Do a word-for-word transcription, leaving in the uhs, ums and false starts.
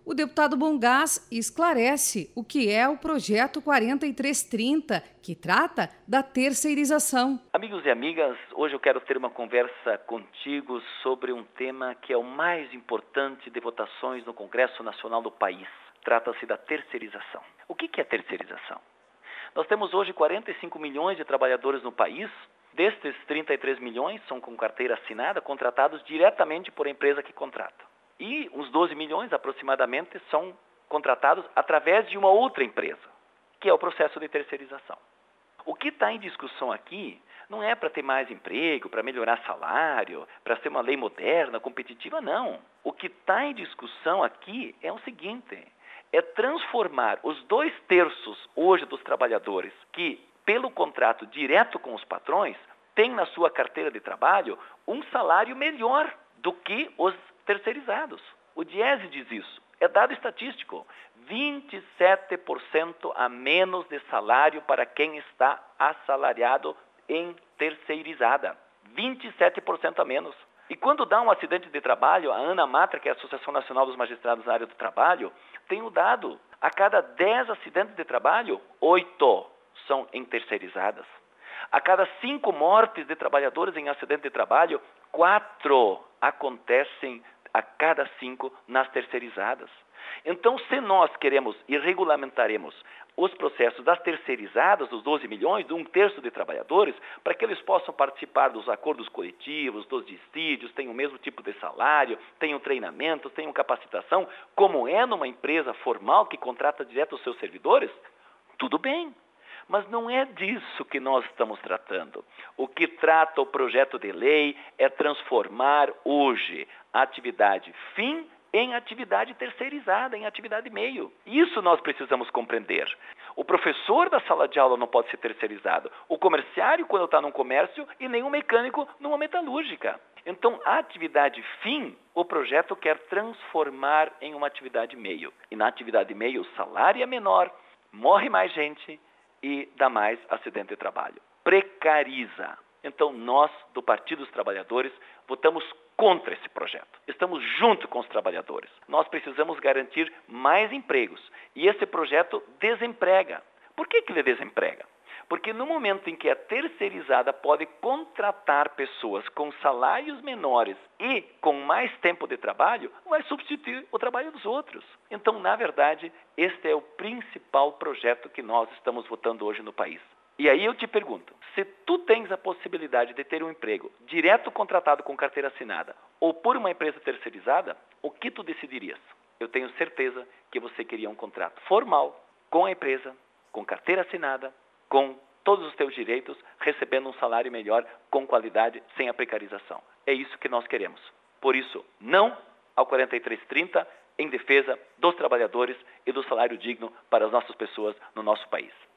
O deputado Bongás esclarece o que é o projeto quarenta e três trinta, que trata da terceirização. Amigos e amigas, hoje eu quero ter uma conversa contigo sobre um tema que é o mais importante de votações no Congresso Nacional do país. Trata-se da terceirização. O que é terceirização? Nós temos hoje quarenta e cinco milhões de trabalhadores no país. Destes, trinta e três milhões são com carteira assinada, contratados diretamente por a empresa que contrata. E uns doze milhões, aproximadamente, são contratados através de uma outra empresa, que é o processo de terceirização. O que está em discussão aqui não é para ter mais emprego, para melhorar salário, para ser uma lei moderna, competitiva, não. O que está em discussão aqui é o seguinte, é transformar os dois terços hoje dos trabalhadores que, pelo contrato direto com os patrões, têm na sua carteira de trabalho um salário melhor do que os terceirizados. O Diese diz isso, é dado estatístico, vinte e sete por cento a menos de salário para quem está assalariado em terceirizada, vinte e sete por cento a menos. E quando dá um acidente de trabalho, a ANAMATRA, que é a Associação Nacional dos Magistrados na área do trabalho, tem o dado, a cada dez acidentes de trabalho, oito são em terceirizadas. A cada cinco mortes de trabalhadores em acidente de trabalho, quatro acontecem a cada cinco nas terceirizadas. Então, se nós queremos e regulamentaremos os processos das terceirizadas, dos doze milhões, de um terço de trabalhadores, para que eles possam participar dos acordos coletivos, dos dissídios, tenham o mesmo tipo de salário, tenham treinamentos, tenham capacitação, como é numa empresa formal que contrata direto os seus servidores, tudo bem. Mas não é disso que nós estamos tratando. O que trata o projeto de lei é transformar hoje a atividade fim em atividade terceirizada, em atividade meio. Isso nós precisamos compreender. O professor da sala de aula não pode ser terceirizado, o comerciário quando está num comércio e nem o mecânico numa metalúrgica. Então, a atividade fim, o projeto quer transformar em uma atividade meio. E na atividade meio, o salário é menor, morre mais gente e dá mais acidente de trabalho. Precariza. Então, nós, do Partido dos Trabalhadores, votamos contra esse projeto. Estamos junto com os trabalhadores. Nós precisamos garantir mais empregos. E esse projeto desemprega. Por que que ele desemprega? Porque no momento em que a terceirizada pode contratar pessoas com salários menores e com mais tempo de trabalho, vai substituir o trabalho dos outros. Então, na verdade, este é o principal projeto que nós estamos votando hoje no país. E aí eu te pergunto, se tu tens a possibilidade de ter um emprego direto contratado com carteira assinada ou por uma empresa terceirizada, o que tu decidirias? Eu tenho certeza que você queria um contrato formal com a empresa, com carteira assinada, com todos os teus direitos, recebendo um salário melhor, com qualidade, sem a precarização. É isso que nós queremos. Por isso, não ao quarenta e três trinta, em defesa dos trabalhadores e do salário digno para as nossas pessoas no nosso país.